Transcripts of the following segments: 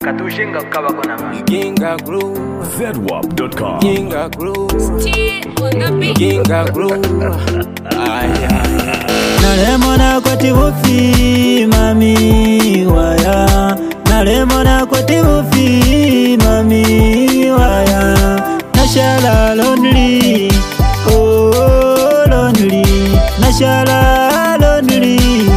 Katushinga kabakona man. Ginga groove. ZWAP.com. Ginga groove. Ginga groove. Nalemona kwa tibufi mami waya. Nalemona kwa tibufi mami waya. Nashala lonely, oh lonely. Nashala lonely,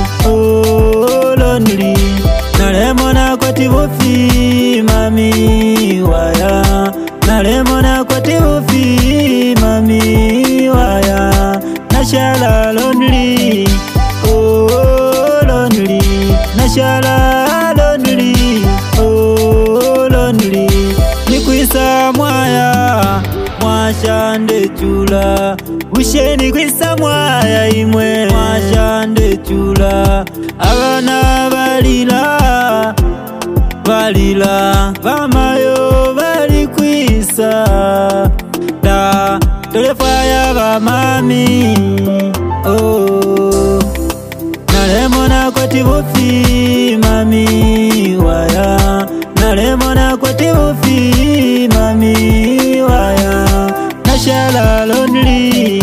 oh lonely. Nalemona kwa tibufi mami waya. Nalemona kwa tibufi mami waya. Nashala lonely, oh lonely. Nashala lonely, oh lonely. Nikwisa mwaya mwashande chula. Usheni kwisa mwaya imwe mwashande chula. Abana balila balila bamayo bali kwisa da telefaya bamami oh. Nalemona kwa tibufi mami waya. Nalemona kwa tibufi mami waya. Nashala lonely,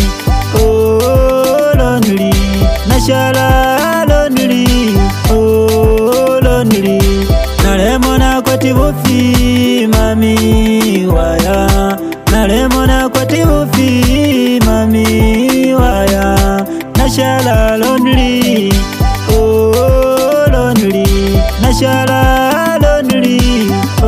oh lonely. Nashala lonely, oh lonely. Nalemona kwa tibufi mami waya. Nalemona kwa tibufi mami waya. Nashala lonely, oh lonely. Nashala lonely,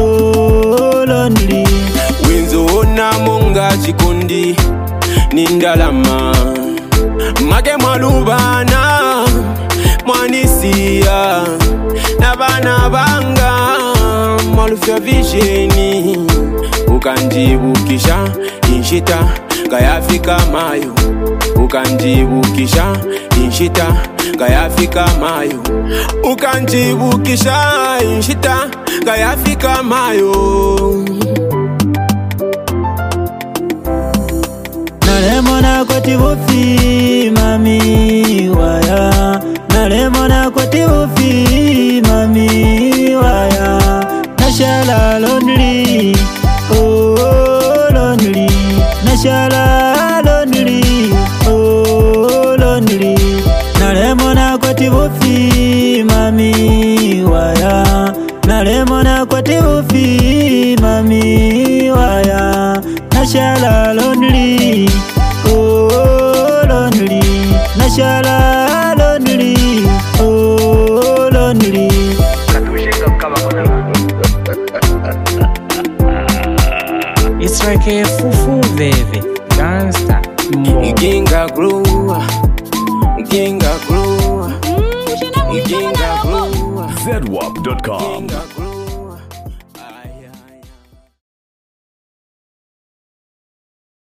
oh lonely. Winzo na munga chikundi nindalama. Make mwalubana mwanisia. Nabana banga mwalufya visheni. Ukanjibukisha inshita gayafika mayo. Ukanjibukisha inshita gayafika mayo. Ukanjibukisha inshita gayafika mayo. Nalemona kwa tibufi mami waya. Nalemona kwa tibufi mami waya. Nashala lonely, oh lonely. Nashala lonely, oh lonely. Nalemona kwa tibufi mami waya. Nalemona kwa tibufi mami waya. Nashala lonely, oh lonely. Nashala lonely, oh lonely. Katushinga kabakona man. It's like a fufu baby, gangsta. Ginga groove. Ginga groove. Ginga groove. ZWAP.com. Ginga groove.